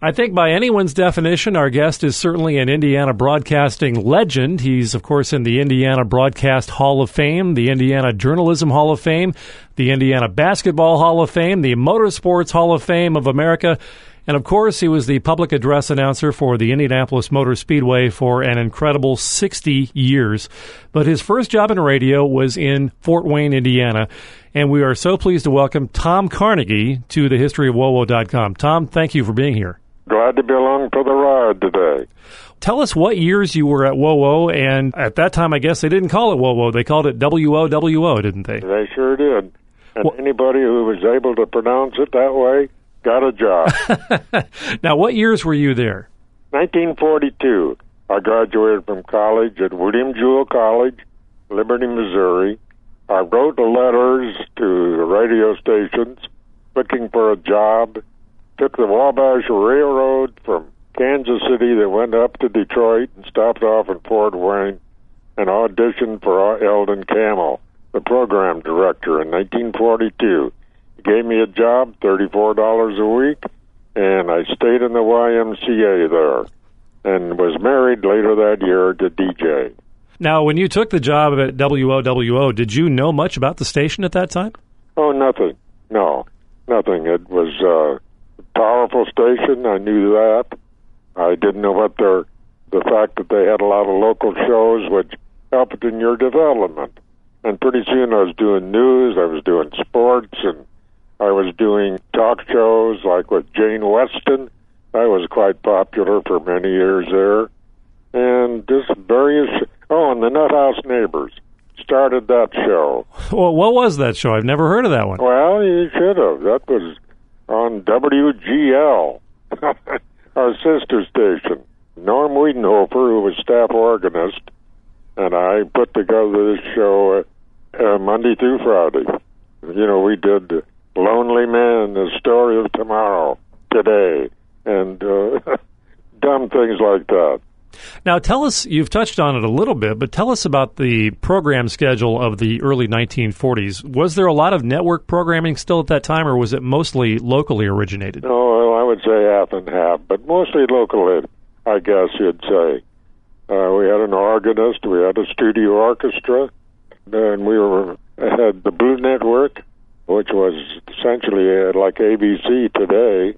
I think by anyone's definition, our guest is certainly an Indiana broadcasting legend. He's, of course, in the Indiana Broadcast Hall of Fame, the Indiana Journalism Hall of Fame, the Indiana Basketball Hall of Fame, the Motorsports Hall of Fame of America, and, of course, he was the public address announcer for the Indianapolis Motor Speedway for an incredible 60 years. But his first job in radio was in Fort Wayne, Indiana. And we are so pleased to welcome Tom Carnegie to thehistoryofwowo.com. Tom, thank you for being here. Glad to be along for the ride today. Tell us what years you were at WOWO, and at that time, I guess they didn't call it WOWO. They called it WOWO, didn't they? They sure did. And anybody who was able to pronounce it that way got a job. Now, what years were you there? 1942. I graduated from college at William Jewell College, Liberty, Missouri. I wrote letters to the radio stations looking for a job. Took the Wabash Railroad from Kansas City that went up to Detroit and stopped off in Fort Wayne and auditioned for Eldon Camel, the program director, in 1942. He gave me a job, $34 a week, and I stayed in the YMCA there and was married later that year to DJ. Now, when you took the job at WOWO, did you know much about the station at that time? Oh, nothing. No, nothing. It was a powerful station. I knew that. I didn't know what the fact that they had a lot of local shows which helped in your development. And pretty soon I was doing news, I was doing sports, and I was doing talk shows like with Jane Weston. I was quite popular for many years there. And just various... Oh, and the Nut House Neighbors started that show. Well, what was that show? I've never heard of that one. Well, you should have. That was on WGL, our sister station. Norm Wiedenhofer, who was staff organist, and I put together this show Monday through Friday. You know, we did Lonely Man, The Story of Tomorrow, Today, and dumb things like that. Now, tell us, you've touched on it a little bit, but tell us about the program schedule of the early 1940s. Was there a lot of network programming still at that time, or was it mostly locally originated? No, I would say half and half, but mostly local, I guess you'd say. We had an organist, we had a studio orchestra, and we had the Blue Network, which was essentially like ABC today,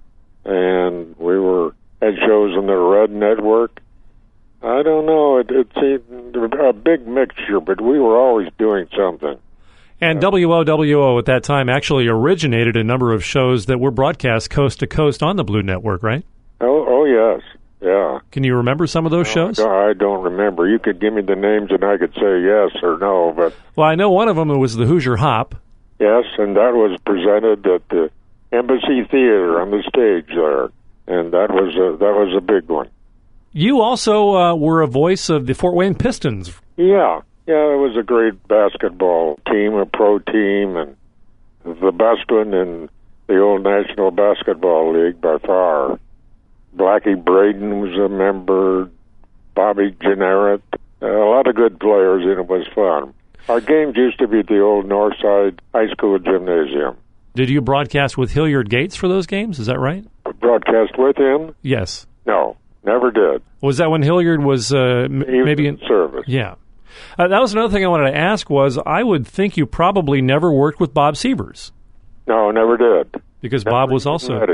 and we had shows on the Red Network. I don't know. It seemed a big mixture, but we were always doing something. And WOWO at that time actually originated a number of shows that were broadcast coast to coast on the Blue Network, right? Oh yes, yeah. Can you remember some of those shows? I don't remember. You could give me the names and I could say yes or no. But well, I know one of them was the Hoosier Hop. Yes, and that was presented at the Embassy Theater on the stage there. And that was a big one. You also were a voice of the Fort Wayne Pistons. Yeah, it was a great basketball team, a pro team, and the best one in the old National Basketball League by far. Blackie Braden was a member, Bobby Genneret, a lot of good players, and it was fun. Our games used to be at the old Northside High School Gymnasium. Did you broadcast with Hilliard Gates for those games? Is that right? Broadcast with him? Yes. No, never did. Was that when Hilliard was maybe in service? Yeah. That was another thing I wanted to ask was I would think you probably never worked with Bob Sievers. No, never did. Because never Bob was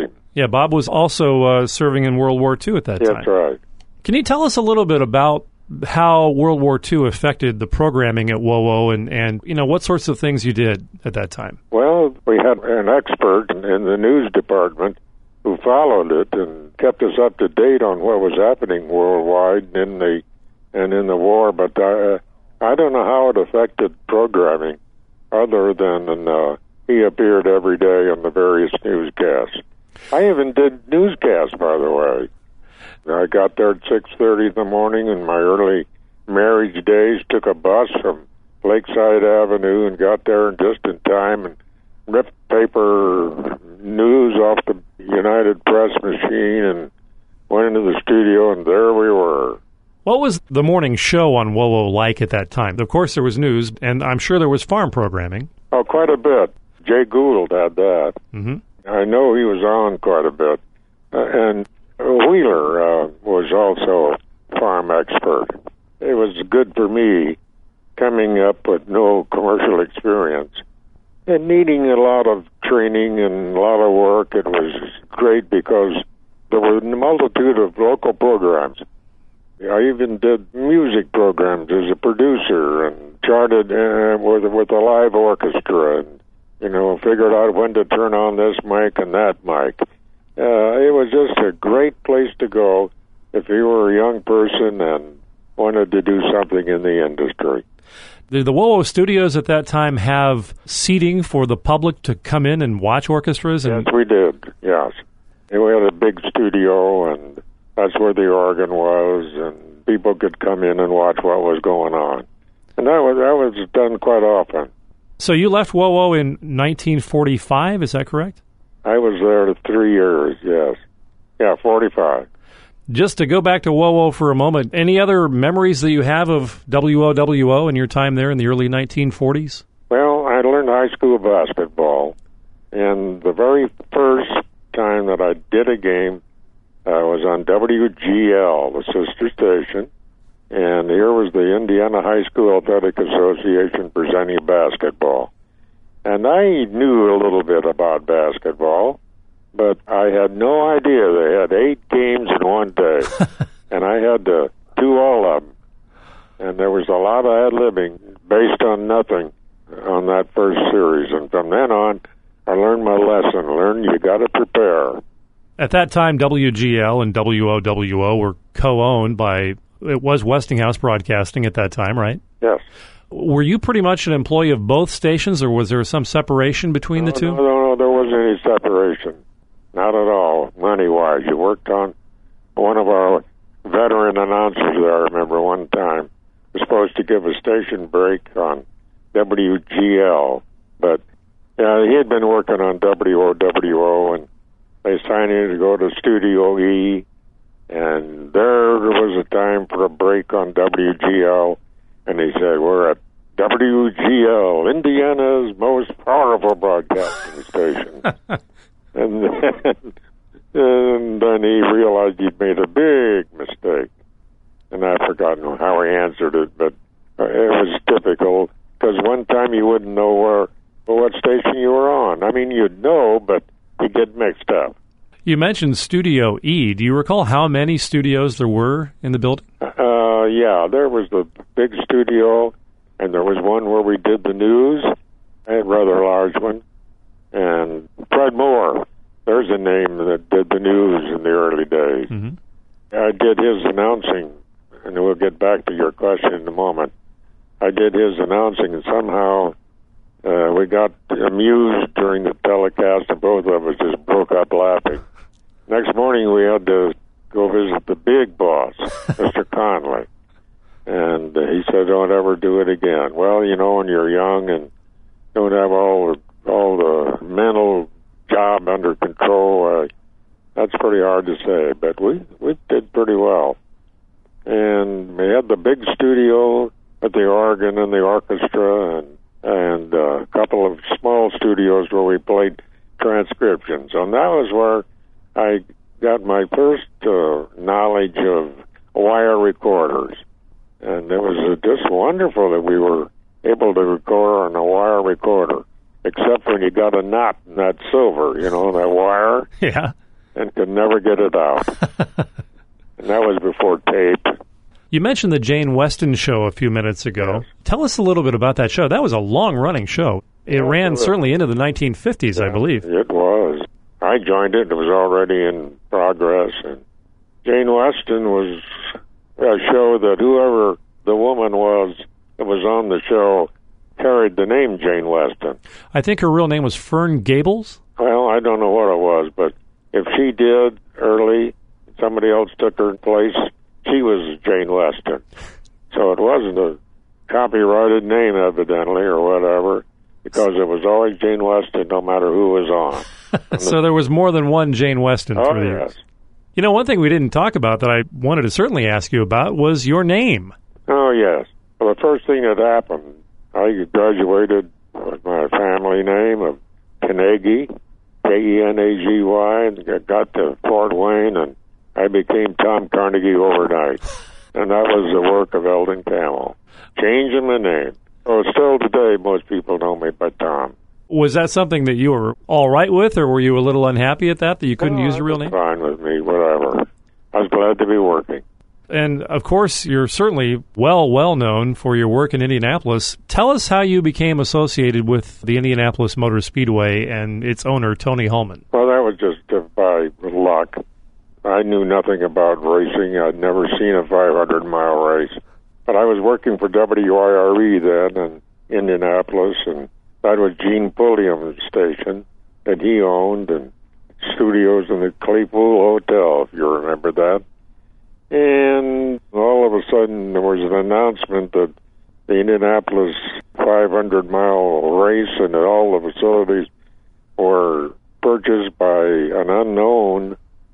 also serving in World War II at that time. That's right. Can you tell us a little bit about how World War II affected the programming at WOWO and you know, what sorts of things you did at that time? Well, we had an expert in the news department who followed it and kept us up to date on what was happening worldwide in the war. But I don't know how it affected programming, other than he appeared every day on the various newscasts. I even did newscasts, by the way. I got there at 6:30 in the morning in my early marriage days. Took a bus from Lakeside Avenue and got there just in time and ripped paper news off the United Press machine and went into the studio, and there we were. What was the morning show on WOWO like at that time? Of course, there was news, and I'm sure there was farm programming. Oh, quite a bit. Jay Gould had that. Mm-hmm. I know he was on quite a bit. And Wheeler was also a farm expert. It was good for me coming up with no commercial experience and needing a lot of training and a lot of work. It was great because there were a multitude of local programs. I even did music programs as a producer and charted with a live orchestra and, figured out when to turn on this mic and that mic. It was just a great place to go if you were a young person and wanted to do something in the industry. Did the WOWO studios at that time have seating for the public to come in and watch orchestras? Yes, we did, yes. And we had a big studio, and that's where the organ was, and people could come in and watch what was going on. And that was done quite often. So you left WOWO in 1945, is that correct? I was there 3 years, yes. Yeah, 45. Just to go back to WOWO for a moment, any other memories that you have of WOWO and your time there in the early 1940s? Well, I learned high school basketball, and the very first time that I did a game was on WGL, the sister station, and here was the Indiana High School Athletic Association presenting basketball. And I knew a little bit about basketball, but I had no idea they had 8 games in one day, and I had to do all of them. And there was a lot of ad-libbing based on nothing on that first series. And from then on, I learned my lesson. You got to prepare. At that time, WGL and WOWO were co-owned by, it was Westinghouse Broadcasting at that time, right? Yes. Were you pretty much an employee of both stations, or was there some separation between the two? No, there wasn't any separation. Not at all, money-wise. You worked on one of our veteran announcers there, I remember one time, was supposed to give a station break on WGL, but he had been working on WOWO, and they signed him to go to Studio E, and there was a time for a break on WGL, and he said, "We're at WGL, Indiana's most powerful broadcasting station." And then he realized he'd made a big mistake. And I've forgotten how he answered it, but it was typical, because one time you wouldn't know what station you were on. I mean, you'd know, but you'd get mixed up. You mentioned Studio E. Do you recall how many studios there were in the building? Yeah, there was the big studio, and there was one where we did the news, a rather large one. And Fred Moore, there's a name that did the news in the early days. Mm-hmm. I did his announcing, and we'll get back to your question in a moment. I did his announcing, and somehow we got amused during the telecast, and both of us just broke up laughing. Next morning, we had to go visit the big boss, Mr. Conley. And he said, "Don't ever do it again." Well, when you're young and don't have all the mental job under control, that's pretty hard to say, but we did pretty well. And we had the big studio with the organ and the orchestra, and a couple of small studios where we played transcriptions. And that was where I got my first knowledge of wire recorders. And it was just wonderful that we were able to record on a wire recorder, except when you got a knot in that silver, that wire. Yeah. And could never get it out. And that was before tape. You mentioned the Jane Weston show a few minutes ago. Yes. Tell us a little bit about that show. That was a long-running show. It ran certainly into the 1950s, I believe. It was. I joined it. It was already in progress. And Jane Weston was a show that whoever the woman was that was on the show carried the name Jane Weston. I think her real name was Fern Gables. Well, I don't know what it was, but if she did early, somebody else took her place, she was Jane Weston. So it wasn't a copyrighted name, evidently, or whatever, because it was always Jane Weston, no matter who was on. So there was more than one Jane Weston through the years. One thing we didn't talk about that I wanted to certainly ask you about was your name. Oh, yes. Well, the first thing that happened, I graduated with my family name of Carnegie, Kenagy, and got to Fort Wayne, and I became Tom Carnegie overnight. And that was the work of Eldon Camel. Changing my name. Oh, still today, most people know me by Tom. Was that something that you were all right with, or were you a little unhappy at that you couldn't use your real name? Fine with me, whatever. I was glad to be working. And, of course, you're certainly well known for your work in Indianapolis. Tell us how you became associated with the Indianapolis Motor Speedway and its owner, Tony Hulman. Well, that was just by luck. I knew nothing about racing. I'd never seen a 500-mile race. But I was working for WIRE then in Indianapolis, and that was Gene Pulliam's station that he owned, and studios in the Claypool Hotel, if you remember that. And all of a sudden, there was an announcement that the Indianapolis 500-mile race and all the facilities were purchased by an unknown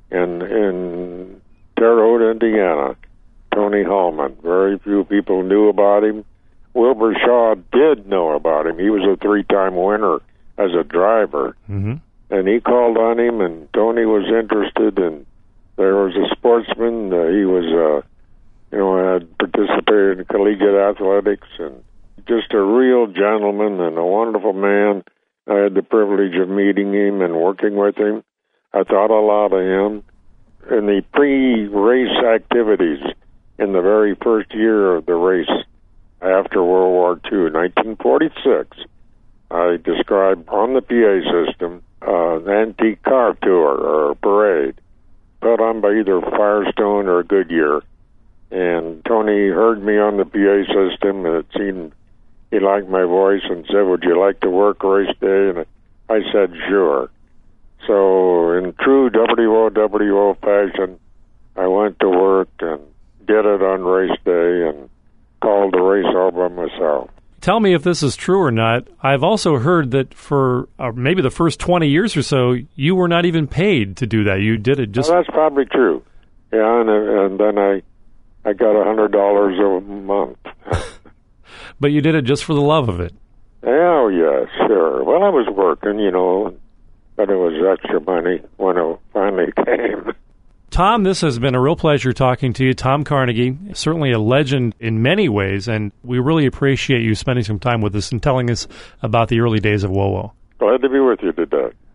in Terre Haute, Indiana, Tony Hulman. Very few people knew about him. Wilbur Shaw did know about him. He was a 3-time winner as a driver. Mm-hmm. And he called on him, and Tony was interested, and there was a sportsman. He was, had participated in collegiate athletics, and just a real gentleman and a wonderful man. I had the privilege of meeting him and working with him. I thought a lot of him. In the pre-race activities, in the very first year of the race after World War II, 1946, I described on the PA system an antique car tour or a parade put on by either Firestone or Goodyear. And Tony heard me on the PA system, and it seemed he liked my voice and said, "Would you like to work race day?" And I said, "Sure." So in true WOWO fashion, I went to work and did it on race day and called the race all by myself. Tell me if this is true or not. I've also heard that for maybe the first 20 years or so, you were not even paid to do that. You did it just... Well, that's probably true. Yeah, and then I got $100 a month. But you did it just for the love of it. Oh, yeah, sure. Well, I was working, but it was extra money when it finally came. Tom, this has been a real pleasure talking to you. Tom Carnegie, certainly a legend in many ways, and we really appreciate you spending some time with us and telling us about the early days of WOWO. Glad to be with you today.